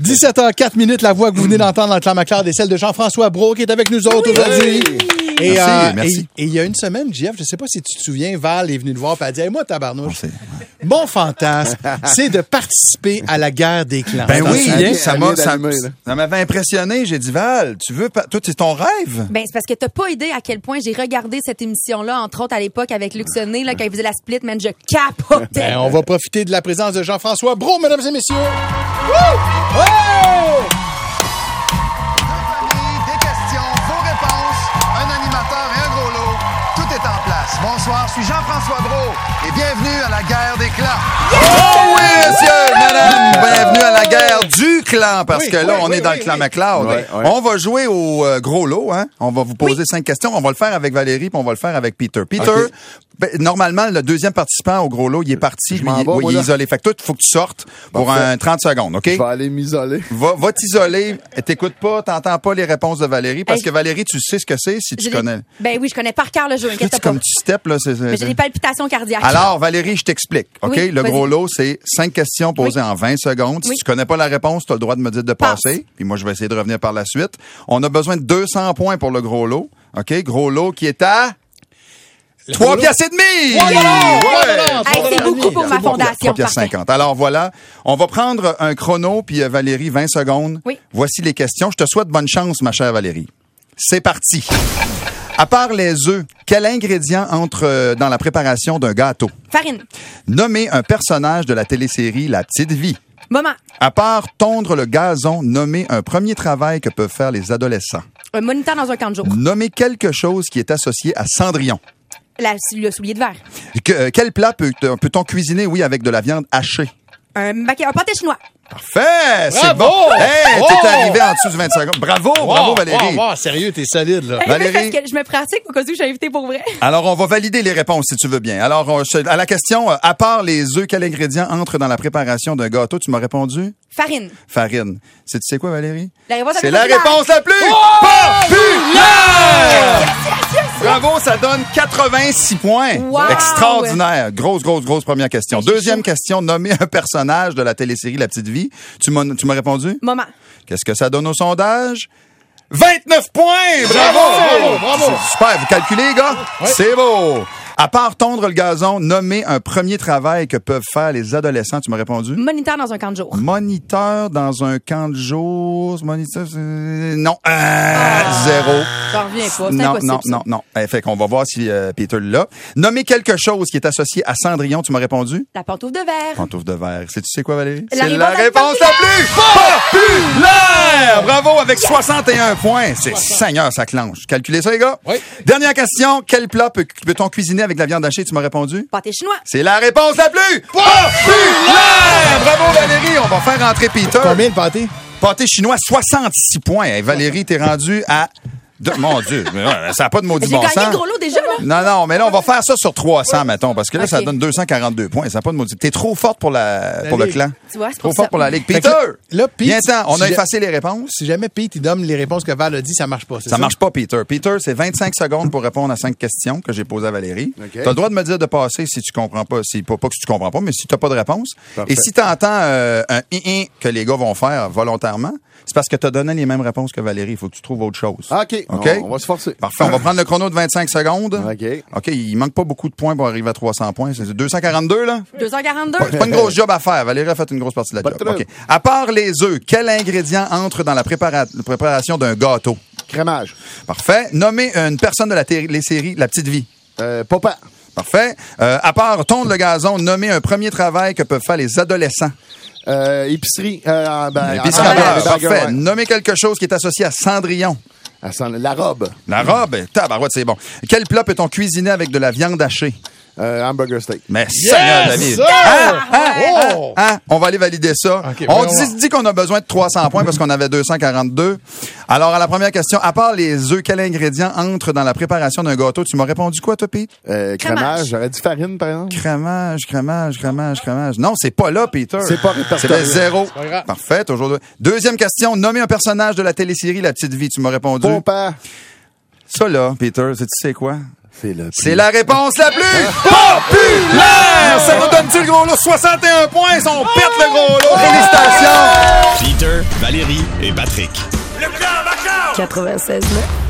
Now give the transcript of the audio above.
17h04, la voix que vous venez d'entendre dans le Clan McLeod est celle de Jean-François Brault qui est avec nous autres aujourd'hui. Et, merci. Et il y a une semaine, JF, je sais pas si tu te souviens, Val est venue te voir et elle dit « Hey, moi, tabarnouche, mon fantasme, c'est de participer à la guerre des clans. » Ben oui, ça m'avait impressionné. J'ai dit, Val, tu veux pas... Toi, c'est ton rêve? Ben, c'est parce que t'as pas idée à quel point j'ai regardé cette émission-là, entre autres à l'époque avec Luc Sonnet, là, quand il faisait la split, man, je capotais. Ben, on va profiter de la présence de Jean-François Brault, mesdames et messieurs. Woo! Oh! Bonsoir, je suis Jean-François Brault et bienvenue à la guerre des clans. Oh oui, monsieur, madame, bienvenue à la guerre du clan, parce que là, on est dans le clan McLeod. On va jouer au gros lot, hein. On va vous poser 5 questions. On va le faire avec Valérie, puis on va le faire avec Peter. Peter, normalement, le deuxième participant au gros lot, il est parti, lui, il est isolé. Fait que toi, il faut que tu sortes pour un 30 secondes, OK? Je vais aller m'isoler. Va t'isoler. T'écoutes pas, t'entends pas les réponses de Valérie, parce que Valérie, tu sais ce que c'est si tu connais. Ben oui, je connais par cœur le jeu, inquiète pas. Comme tu steps, là, Mais j'ai des palpitations cardiaques. Alors, Valérie, je t'explique, OK? Oui, le gros lot, c'est 5 questions posées en 20 secondes. Si tu connais pas la réponse, tu as le droit de me dire de passer. Puis moi, je vais essayer de revenir par la suite. On a besoin de 200 points pour le gros lot. OK? Gros lot qui est à 3 piastres et demi! C'est beaucoup pour ma fondation. 3 piastres 50. Alors voilà, on va prendre un chrono, puis Valérie, 20 secondes. Oui. Voici les questions. Je te souhaite bonne chance, ma chère Valérie. C'est parti. À part les œufs, quel ingrédient entre dans la préparation d'un gâteau? Farine. Nommez un personnage de la télésérie La Petite Vie. Maman. À part tondre le gazon, nommez un premier travail que peuvent faire les adolescents. Un moniteur dans un camp de jour. Nommez quelque chose qui est associé à Cendrillon. Le soulier de verre. Quel plat peut-on cuisiner, avec de la viande hachée? Un pâté chinois. Parfait! C'est bon! Hey, t'es arrivé en dessous de 20 secondes. Bravo, Valérie. Sérieux, t'es solide, là. Valérie. Parce que je me pratique au cas où je suis invitée pour vrai. Alors, on va valider les réponses, si tu veux bien. Alors, à la question, à part les œufs, quel ingrédient entre dans la préparation d'un gâteau? Tu m'as répondu? Farine. Farine. Tu sais quoi, Valérie? La réponse C'est la réponse la plus populaire! Bravo, ça donne 86 points. Wow. Extraordinaire. Grosse première question. Deuxième question, nommer un personnage de la télésérie La Petite Vie. Tu m'as répondu? Maman. Qu'est-ce que ça donne au sondage? 29 points! Bravo! C'est super. Vous calculez, les gars? Ouais. C'est beau. À part tondre le gazon, nommer un premier travail que peuvent faire les adolescents. Tu m'as répondu? Moniteur dans un camp de jour. Moniteur dans un camp de jour. Moniteur, non. Zéro. Ça revient pas. C'est impossible. Non. Fait qu'on va voir si Peter l'a. Nommer quelque chose qui est associé à Cendrillon. Tu m'as répondu? La pantoufle de verre. Pantoufle de verre. Tu sais quoi, Valérie? C'est la réponse la plus populaire! Bravo, avec 61 points. C'est Seigneur, ça clenche. Calculez ça, les gars? Oui. Dernière question. Quel plat peut-on cuisiner avec de la viande hachée? Tu m'as répondu? Pâté chinois. C'est la réponse la plus populaire! Bravo, Valérie. On va faire rentrer Peter. Combien de pâté? Pâté chinois, 66 points. Hey, Valérie, t'es rendu à... Mon Dieu, ça n'a pas de maudit bon sens. J'ai gagné le gros lot déjà, là. Non, mais là, on va faire ça sur 300, mettons, parce que là, ça donne 242 points. Ça n'a pas de maudit. T'es trop forte pour le clan. Tu vois, c'est trop pour forte ça. pour la Ligue. Peter! Là, Pete, viens-t'en, on a effacé les réponses. Si jamais Pete, il donne les réponses que Val a dit, ça marche pas, c'est ça? Ça marche pas, Peter. Peter, c'est 25 secondes pour répondre à 5 questions que j'ai posées à Valérie. Okay. T'as le droit de me dire de passer si tu comprends pas. Pas que tu comprends pas, mais si t'as pas de réponse. Parfait. Et si t'entends un que les gars vont faire volontairement, c'est parce que t'as donné les mêmes réponses que Valérie. Il faut que tu trouves autre chose. OK. On va se forcer. Parfait. On va prendre le chrono de 25 secondes. OK. Il manque pas beaucoup de points pour arriver à 300 points. C'est 242, là? 242. C'est pas une grosse job à faire. Valérie a fait une grosse partie de la job. OK. À part les œufs, quel ingrédient entre dans la préparation d'un gâteau? Crémage. Parfait. Nommez une personne de la télésérie La Petite Vie. Papa. Parfait. À part tondre le gazon, nommez un premier travail que peuvent faire les adolescents. Épicerie. Épicerie à beurre. Parfait. Ouais. Nommez quelque chose qui est associé à Cendrillon. La robe. La robe? Tabarouette, c'est bon. Quel plat peut-on cuisiner avec de la viande hachée? Hamburger steak. Mais Seigneur de la vie. On va aller valider ça. Okay, on dit qu'on a besoin de 300 points parce qu'on avait 242. Alors, à la première question, à part les œufs, quel ingrédient entre dans la préparation d'un gâteau? Tu m'as répondu quoi, toi, Pete? Crémage. J'aurais dit farine, par exemple. Crémage. Non, c'est pas là, Peter. C'est pas répertorié. C'était 0. Parfait, toujours deux. Deuxième question, nommez un personnage de la télésérie La Petite Vie. Tu m'as répondu. Papa. Ça, là, Peter, tu sais quoi? C'est la réponse la plus populaire! Ça vous donne-tu le gros lot? 61 points, on pète le gros lot. Félicitations! Peter, Valérie et Patrick. Le clan, 96.9.